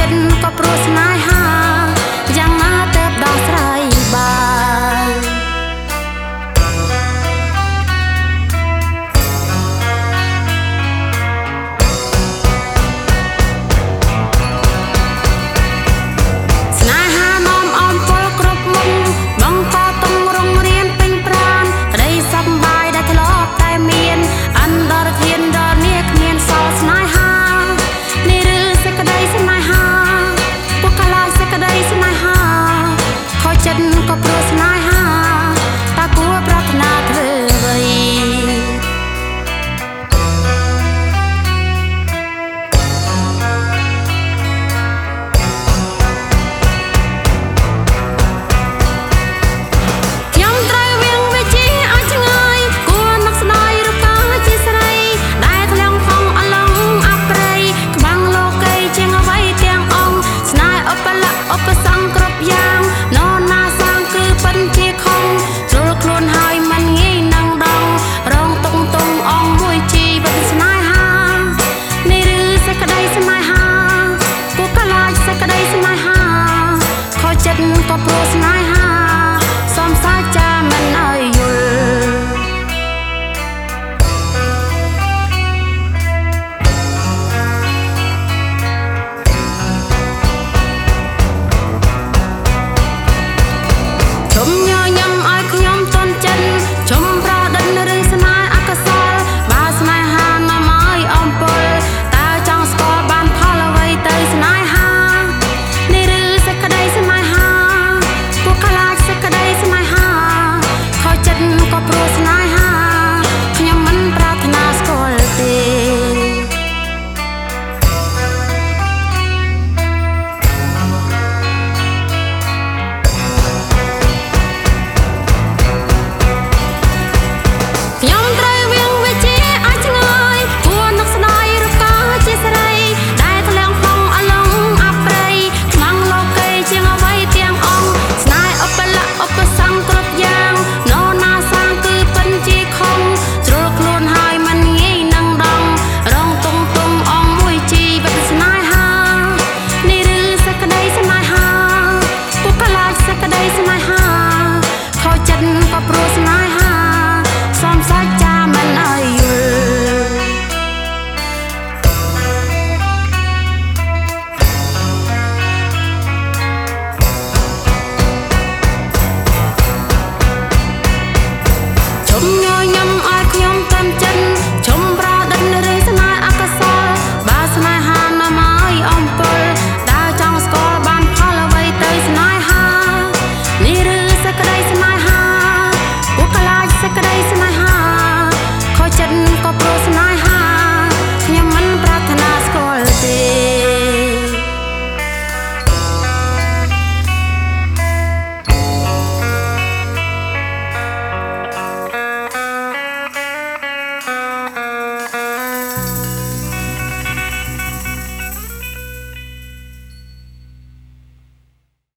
ចិត្តក៏ព្រោះស្នេហាយ៉ាងណាទៅដោះស្រាយបានស្នេហានាំអមពលគ្រប់មុខបង្កតុងរងរៀនពេញប្រាណក្តីសប្បាយដែលធ្លាប់តែមានអន្តរធានដល់នេះគ្មានសល់ស្នេហានេះឬសេចក្តីស្នេហាពុកកលាសេចក្តីស្នេហាខូចចិត្តក៏ព្រោះស្នេហាតើគួរប្រាថ្នាធ្វើអ្វីខ្ញុំត្រូវវៀងវាជាឲ្យឆ្ងាយគួរនឹកស្ដាយរូបកាយជាស្រីដែលធ្លងផងអឡងអប្រៃក្បាំងលោកីជាងអ្វីទាំងអង្គស្នេហ៍ឧបលៈឧបសង្ឃគ្រប់យ៉ាងនរណាសាងគឺពិនជាខំជ្រុលខ្លួនហើយមិនងាយនឹងដងរងតុងអង្គមួយជីវិតស្នេហានេះឬសេចក្តីស្នេហាគួរកលាចសេចក្តីស្នេហាខូចចិត្តក៏ព្រោះស្នេ